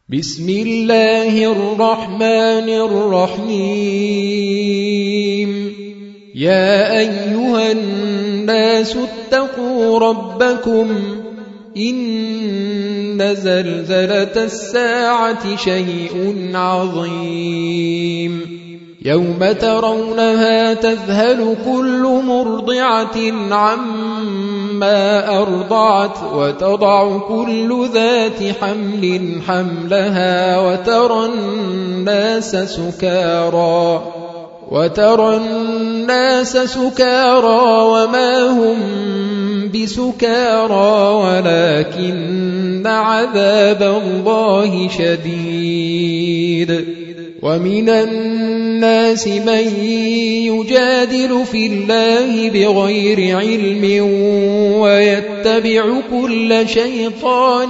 بسم الله الرحمن الرحيم. يا أيها الناس اتقوا ربكم إن زلزلة الساعة شيء عظيم يوم ترونها تذهل كل مرضعة عما أرضعت وتضع كل ذات حمل حملها وترى الناس سكارى وما هم بسكارى ولكن عذاب الله شديد. ومن الناس من يجادل في الله بغير علم ويتبع كل شيطان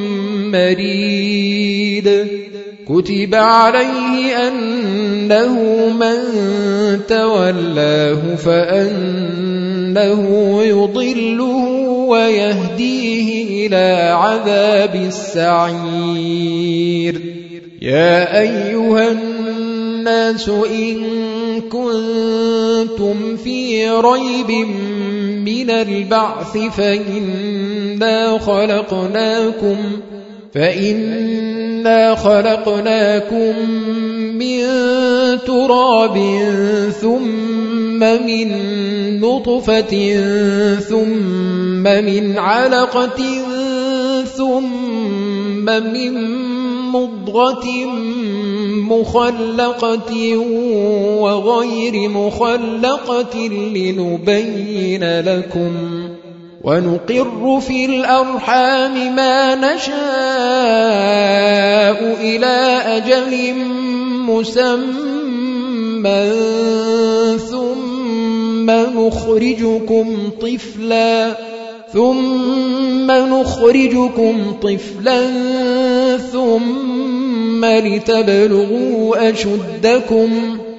مريد. كتب عليه أنه من تولاه فأنه يضله ويهديه إلى عذاب السعير. يا أيها الناس إن كنتم في ريب من البعث فإنا خلقناكم من تراب ثم من نطفة ثم من علقة ثم من مضغة مخلقة وغير مخلقة لنبين لكم ونقر في الأرحام ما نشاء إلى أجل مسمى ثم نخرجكم طفلا ثم لتبلغوا أشدكم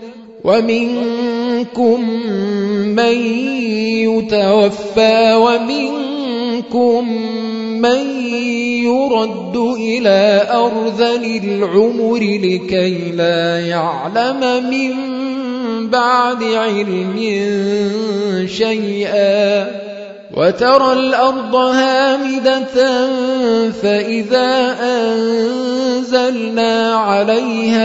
ومنكم من يتوفى ومنكم من يرد إلى أرذل العمر لكي لا يعلم من بعد علم شيئا. وترى الأرض هامدة فإذا أنزلنا عليها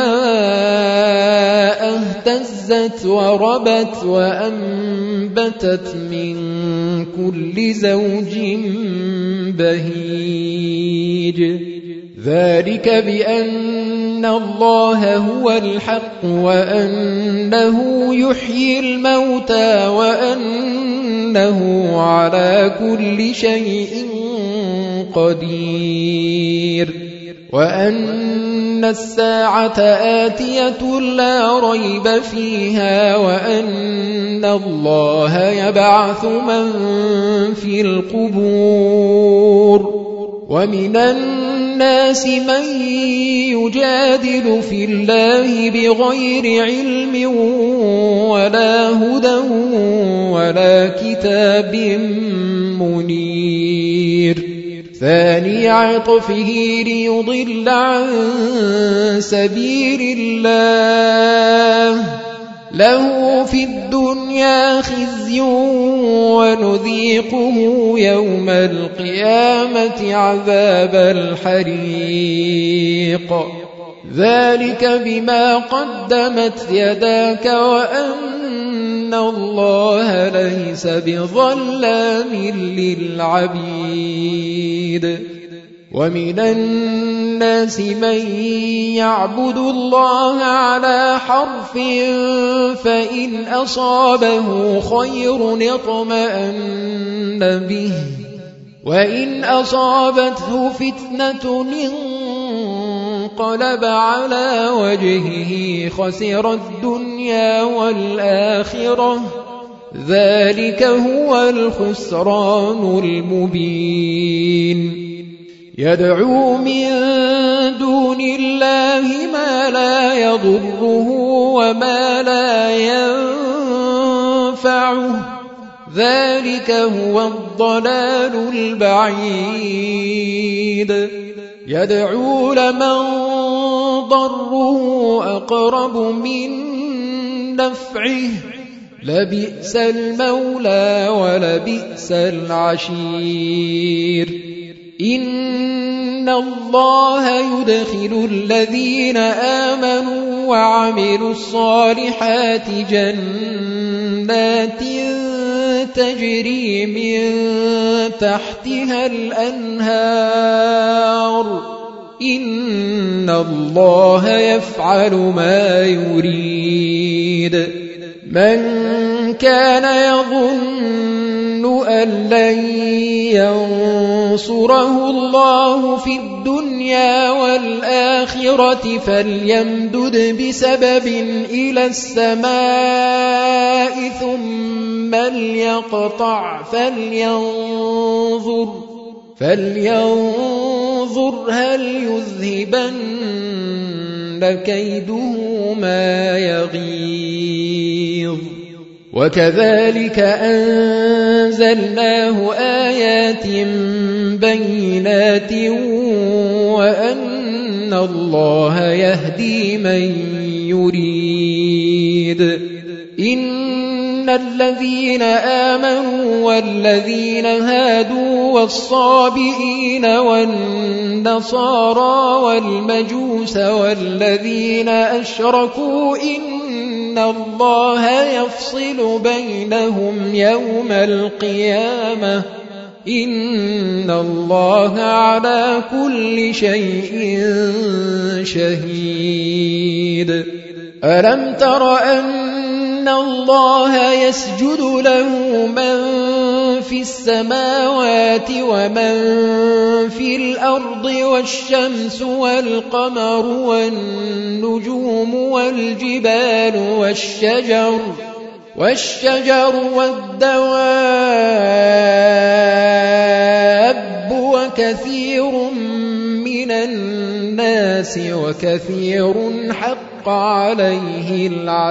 الماء اهتزت وربت وأنبتت من كل زوج بهيج. ذلك بأن الله هو الحق وأنه يحيي الموتى وأنه على كل شيء قدير وأن الساعة آتية لا ريب فيها وأن الله يبعث من في القبور. ومن الناس من يجادل في الله بغير علم ولا هدى ولا كتاب منير. ثاني عطفه ليضل عن سبيل الله له في الدنيا خزي ونذيقه يوم القيامة عذاب الحريق. ذلك بما قدمت يداك وأن الله ليس بظلام للعبيد. ومن الناس من يعبد الله على حرف فإن أصابه خير اطمأن به وإن أصابته فتنة انقلب على وجهه خسر الدنيا والآخرة. ذلك هو الخسران المبين. يدعو من دون الله ما لا يضره وما لا ينفعه. ذلك هو الضلال البعيد. يدعو لمن ضره أقرب من نفعه لبئس المولى ولبئس العشير إن الله يدخل الذين آمنوا وعملوا الصالحات جنات تجري من تحتها الأنهار إن الله يفعل ما يريد من كان يظن أن لن ينصره الله في الدنيا والآخرة فليمدد بسبب إلى السماء ثم ليقطع فلينظر هل يذهبن كيده ما يغيظ وكذلك أنزلناه آيات بينات وأن الله يهدي من يريد إن الذين آمنوا والذين هادوا والصابئين والنصارى والمجوس والذين أشركوا إن الله يفصل بينهم يوم القيامة إن الله على كل شيء شهيد ألم تر أن الله يسجد له من في السماوات ومن في الأرض والشمس والقمر والنجوم والجبال والشجر والدواب وكثير من الناس وكثير حق عليه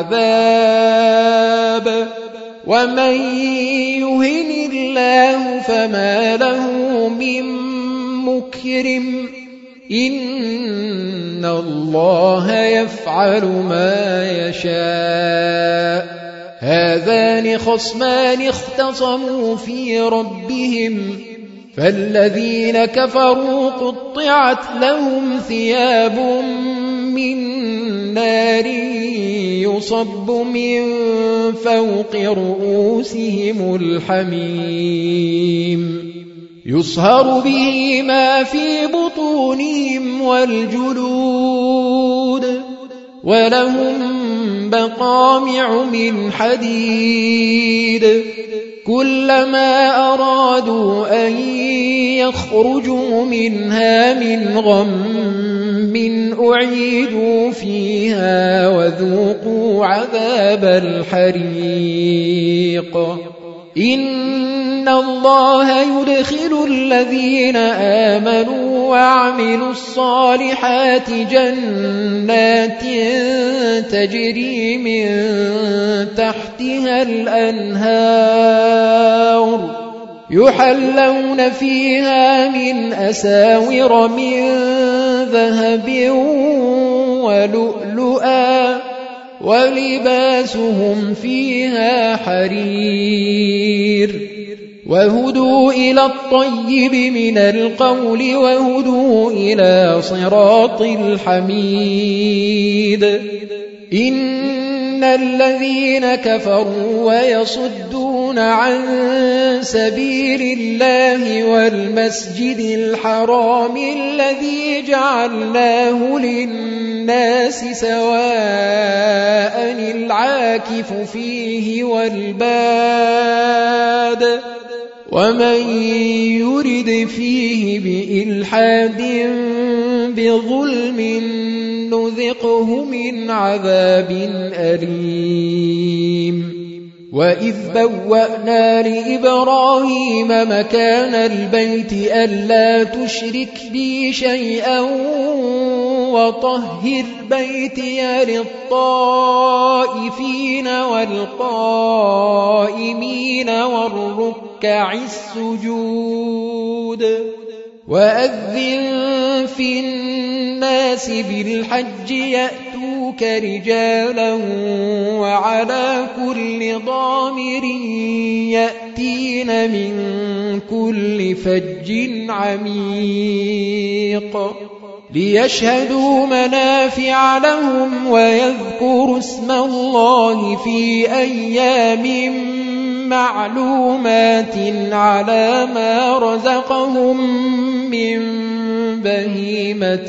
العذاب ومن يهن الله فما له من مكرم إن الله يفعل ما يشاء هذان خصمان اختصموا في ربهم فالذين كفروا قطعت لهم ثياب من نار يصب من فوق رؤوسهم الحميم يصهر به ما في بطونهم والجلود ولهم مقامع من حديد كلما أرادوا أن يخرجوا منها من غم أعيدوا فيها وذوقوا عذاب الحريق إن الله يدخل الذين آمنوا وعملوا الصالحات جنات تجري من تحتها الأنهار يحلون فيها من أساور من ذهب ولؤلؤا ولباسهم فيها حرير وهدوا إلى الطيب من القول وهدوا إلى صراط الحميد إن الذين كفروا ويصدون عن سبيل الله والمسجد الحرام الذي جعلناه للناس سواء العاكف فيه والباد ومن يرد فيه بإلحاد بظلم نذقه من عذاب أليم وإذ بوأنا لإبراهيم مكان البيت ألا تشرك بي شيئا وطهر بيتي للطائفين والقائمين والركع السجود وأذن في الناس بالحج يأتوك رجالا وعلى كل ضامر يأتين من كل فج عميق ليشهدوا منافع لهم ويذكروا اسم الله في أيام معلومات على ما رزقهم من بهيمة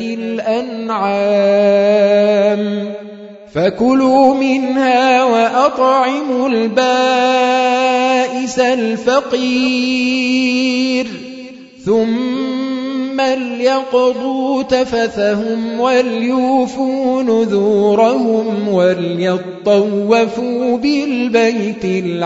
الأنعام فكلوا منها وأطعموا البائس الفقير ثم ليقضوا تفثهم وليوفوا نذورهم وليطوفوا بالبيت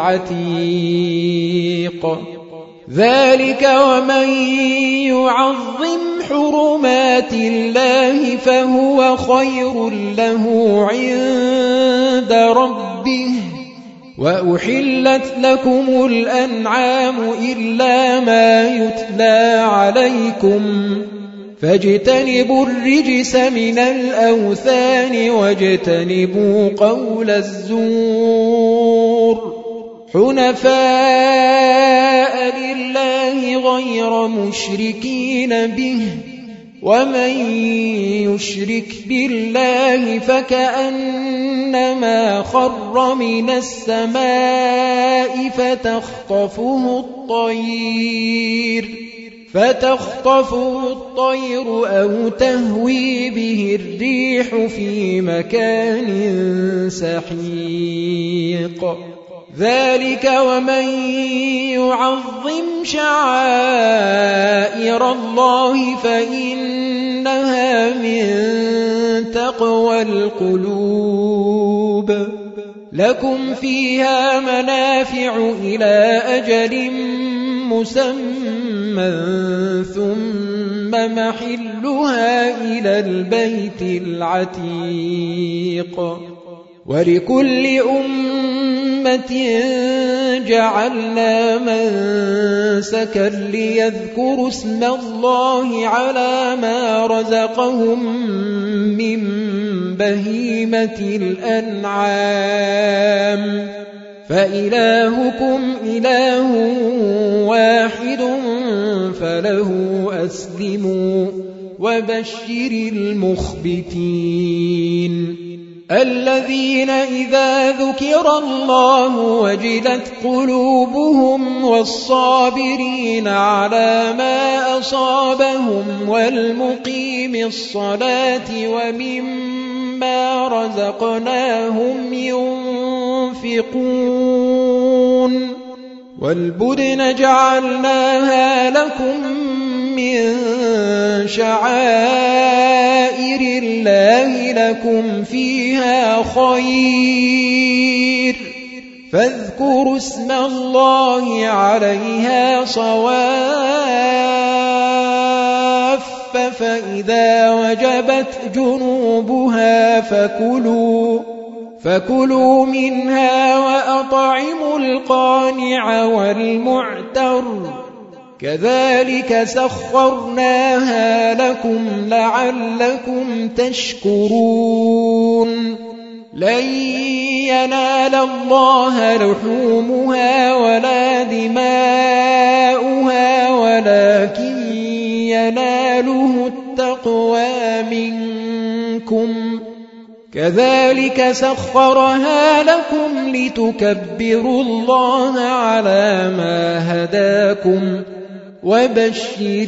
العتيق ذلك ومن يعظم حرمات الله فهو خير له عند ربه وأحلت لكم الأنعام إلا ما يتلى عليكم فاجتنبوا الرجس من الأوثان واجتنبوا قول الزور حنفاء لله غير مشركين به ومن يشرك بالله فكأنما خر من السماء فتخطفه الطير أو تهوي به الريح في مكان سحيق ذلك ومن يعظم شعائر الله فإنها من تقوى القلوب لكم فيها منافع إلى أجل مسمى ثم محلها إلى البيت العتيق ولكل أمة جعلنا منسكا ليذكروا اسم الله على ما رزقهم من بهيمة الأنعام فإلهكم إله واحد فله أسلموا وبشر المخبتين الذين إذا ذكر الله وجلت قلوبهم والصابرين على ما أصابهم والمقيم الصلاة ومما رزقناهم ينفقون والبدن جعلناها لكم من شعائر الله لكم فيها خير فاذكروا اسم الله عليها صواف فإذا وجبت جنوبها فكلوا منها وأطعموا القانع والمعتر كذلك سخرناها لكم لعلكم تشكرون لن ينال الله لحومها ولا دماؤها ولكن يناله التقوى منكم كذلك سخرها لكم لتكبروا الله على ما هداكم وبشر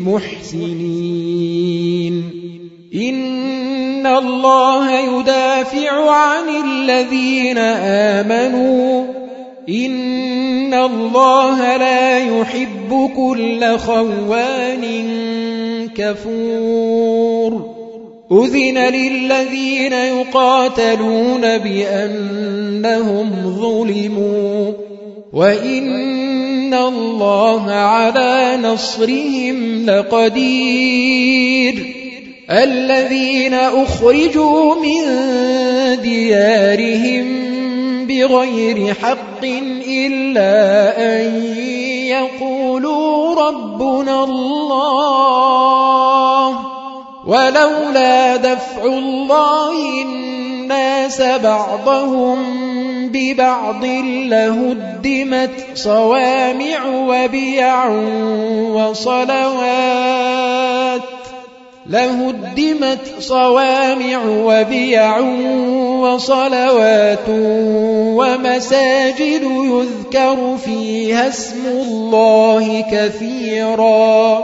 المحسنين إن الله يدافع عن الذين آمنوا إن الله لا يحب كل خوان كفور أذن للذين يقاتلون بأنهم ظلموا وإن الله على نصرهم لقدير الذين أخرجوا من ديارهم بغير حق إلا أن يقولوا ربنا الله ولولا دفع الله الناس بعضهم ببعض لهدمت صوامع وبيع وصلوات ومساجد يذكر فيها اسم الله كثيرا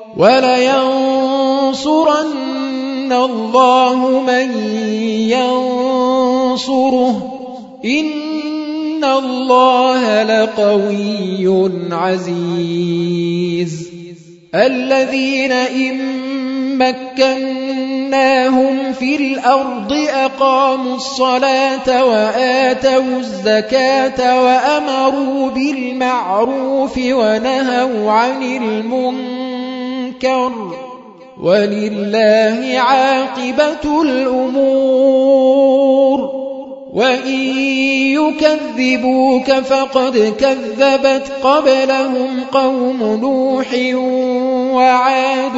ولينصرن الله من ينصره إن الله لقوي عزيز الذين إن مكناهم في الأرض أقاموا الصلاة وآتوا الزكاة وأمروا بالمعروف ونهوا عن المنكر ولله عاقبة الأمور وإن يكذبوك فقد كذبت قبلهم قوم نوح وعاد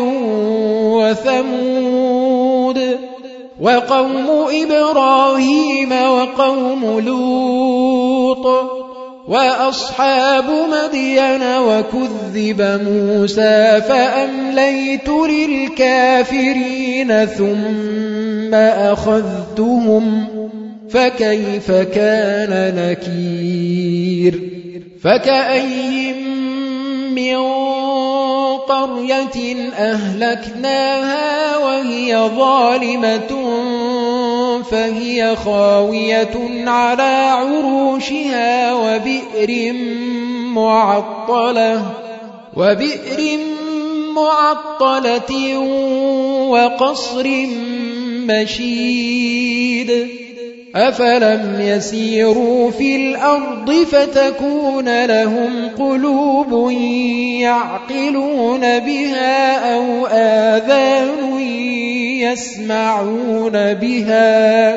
وثمود وقوم إبراهيم وقوم لوط وأصحاب مدين وكذب موسى فأمليت للكافرين ثم أخذتهم فكيف كان نكير فكأين من قرية أهلكناها وهي ظالمة فهي خاوية على عروشها وبئر معطلة وقصر مشيد أفلم يسيروا في الأرض فتكون لهم قلوب يعقلون بها أو آذان يسمعون بها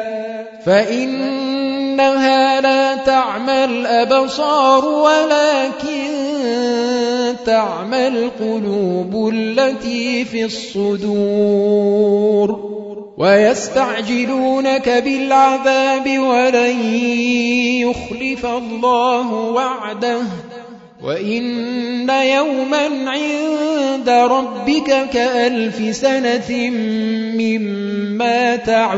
فإنها لا تعمى الأبصار ولكن تعمى القلوب التي في الصدور ويستعجلونك بالعذاب ولن يخلف الله وعده وإن يوما عند ربك كألف سنة مما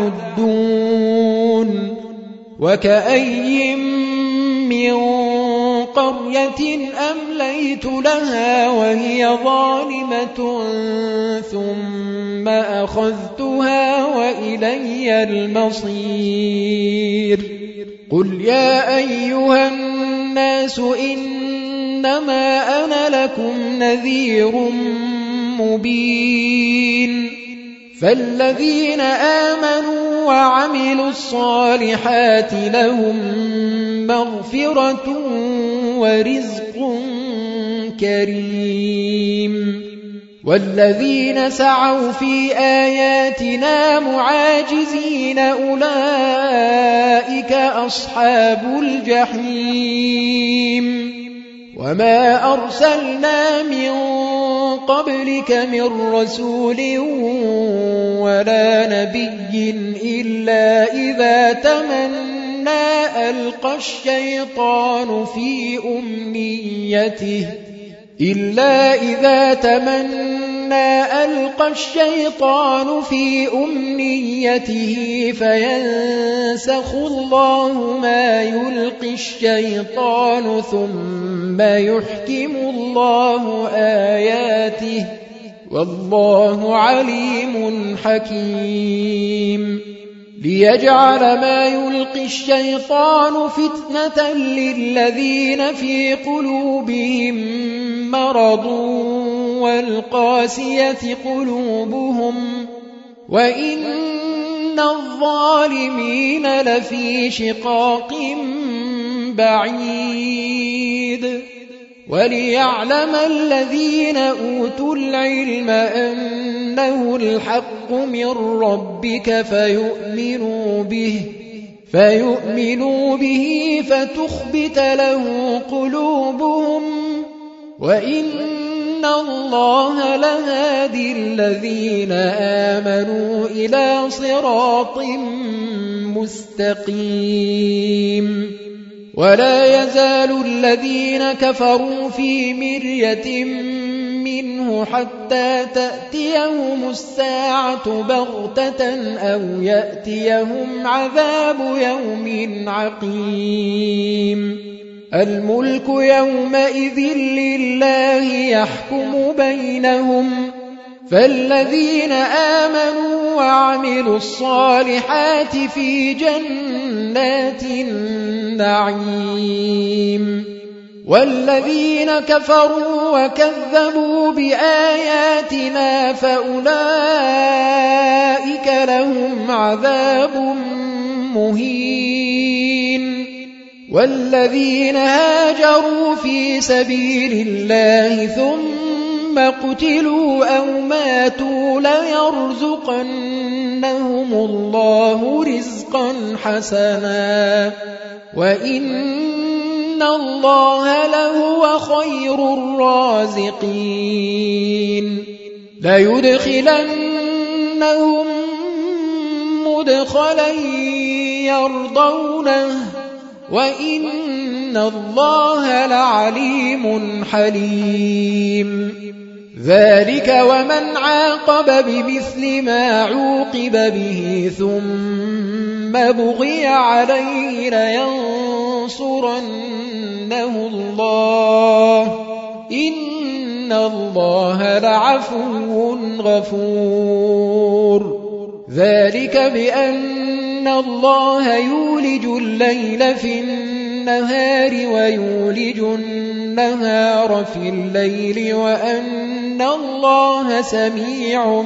تعدون وكأي من قرية أمليت لها وهي ظالمة ثم أخذتها وإلي المصير قل يا أيها الناس إنما أنا لكم نذير مبين فالذين آمنوا وعملوا الصالحات لهم مغفرة ورزق كريم والذين سعوا في آياتنا معاجزين أولئك أصحاب الجحيم وما أرسلنا من قبلك من رسول ولا نبي إلا إذا تمنى ألقى الشيطان في أمنيته فينسخ الله ما يلقي الشيطان ثم يحكم الله آياته والله عليم حكيم ليجعل ما يلقي الشيطان فتنة للذين في قلوبهم مرض والقاسية قلوبهم وإن الظالمين لفي شقاق بعيد وليعلم الذين أوتوا العلم أنه الحق من ربك فيؤمنوا به فتخبت له قلوبهم وإن الله لهادي الذين آمنوا إلى صراط مستقيم ولا يزال الذين كفروا في مرية منه حتى تأتيهم الساعة بغتة أو يأتيهم عذاب يوم عقيم الملك يومئذ لله يحكم بينهم فالذين آمنوا وعملوا الصالحات في جنات النعيم والذين كفروا وكذبوا بآياتنا فأولئك لهم عذاب مهين والذين هاجروا في سبيل الله ثم قتلوا أو ماتوا ليرزقنهم الله رزقا حسنا وإن الله لهو خير الرازقين ليدخلنهم مدخلا يرضونه وإن الله لعليم حليم ذلك ومن عاقب بمثل ما عوقب به ثم بغي عليه لينصرنه الله إن الله لعفو غفور ذلك بأن الله يولج الليل في النهار ويولج النهار في الليل وأن الله سميع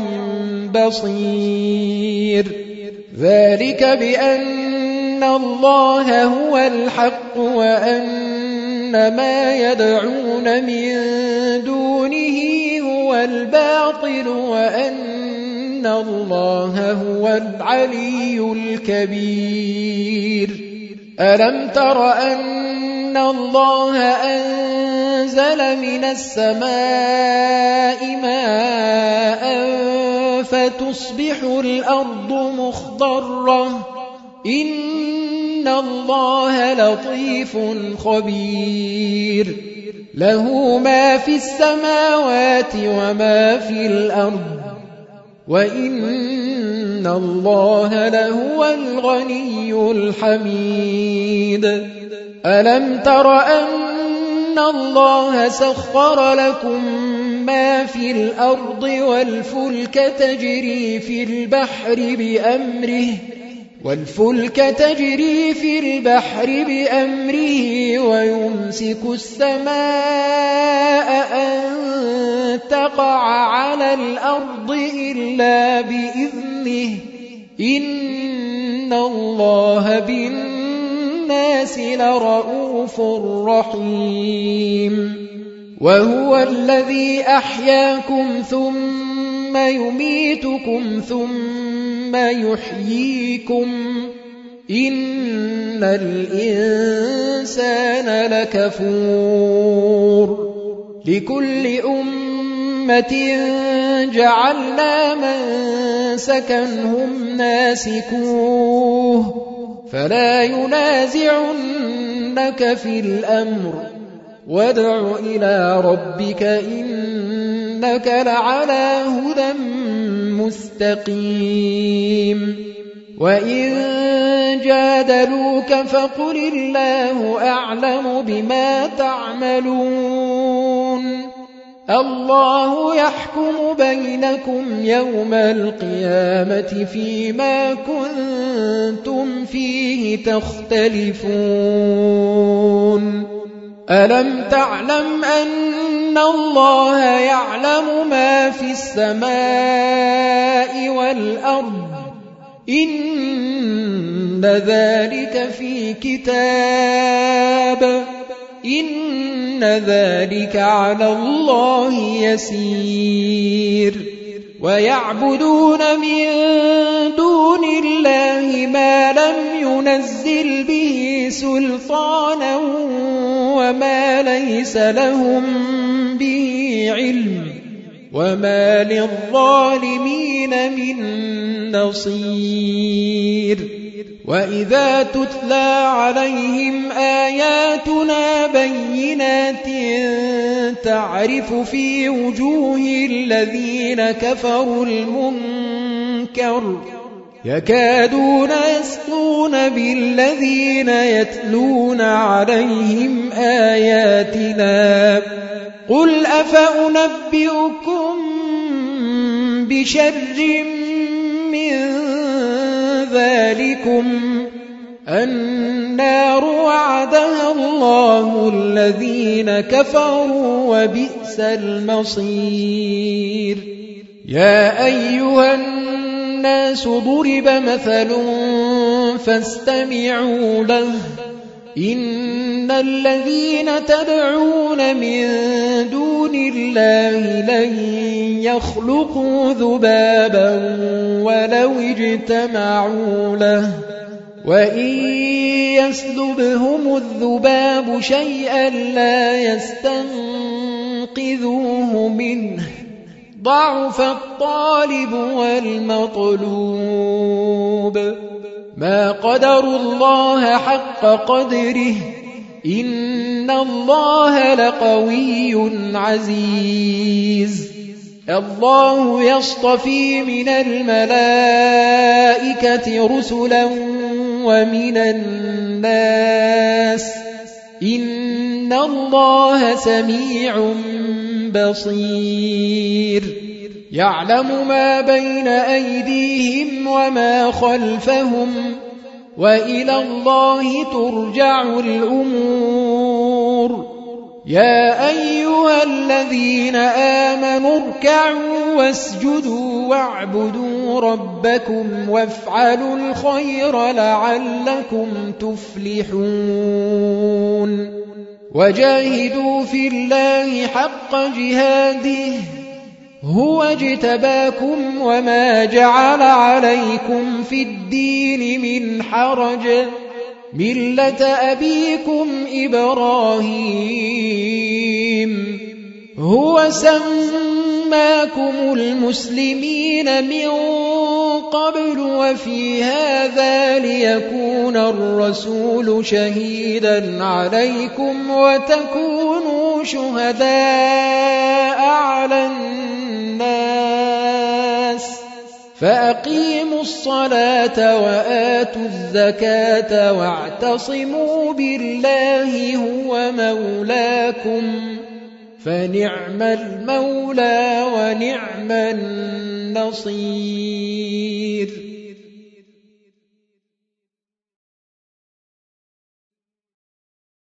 بصير ذلك بأن الله هو الحق وأن ما يدعون من دونه هو الباطل وأن الله هو العلي الكبير ألم تر أن الله أنزل من السماء ماء فتصبح الأرض مخضرة إن الله لطيف خبير له ما في السماوات وما في الأرض وإن الله لهو الغني الحميد ألم تر أن الله سخر لكم ما في الأرض والفلك تجري في البحر بأمره ويمسك السماء أن تقع على الأرض إلا بإذنه إن الله بالناس لرؤوف رحيم وهو الذي أحياكم ثم يميتكم ثم يحييكم إن الإنسان لكفور لكل أمة جعلنا منسكا هم ناسكوه فلا ينازعنك في الأمر وادع إلى ربك إنك لعلى هدى مستقيم وإن جادلوك فقل الله أعلم بما تعملون الله يحكم بينكم يوم القيامة فيما كنتم فيه تختلفون ألم تعلم أن الله يعلم ما في السماء والأرض إن ذلك في كتاب إن ذلك على الله يسير ويعبدون من دون الله ما لم ينزل ينزل به سلطانا وما ليس لهم به علم وما للظالمين من نصير وإذا تتلى عليهم آياتنا بينات تعرف في وجوه الذين كفروا المنكر يكادون يسطون بالذين يتلون عليهم آياتنا قل أفأنبئكم بشر من ذلكم النار وعدها الله الذين كفروا وبئس المصير يا أيها الناس ضرب مثل فاستمعوا له إن الذين تدعون من دون الله لن يخلقوا ذبابا ولو اجتمعوا له وإن يسلبهم الذباب شيئا لا يستنقذوه منه ضعف الطالب والمطلوب ما قدروا الله حق قدره إن الله لقوي عزيز الله يصطفي من الملائكة رسلا ومن الناس إن الله سميع بصير يعلم ما بين أيديهم وما خلفهم وإلى الله ترجع الأمور يا أيها الذين آمنوا اركعوا واسجدوا واعبدوا ربكم وافعلوا الخير لعلكم تفلحون وجاهدوا في الله حق جهاده هو اجتباكم وما جعل عليكم في الدين من حرج ملة أبيكم إبراهيم هو سماكم المسلمين من قبل وفي هذا ليكون الرسول شهيدا عليكم وتكونوا شهداء على الناس فأقيموا الصلاة وآتوا الزكاة واعتصموا بالله هو مولاكم فنعم المولى ونعم النصير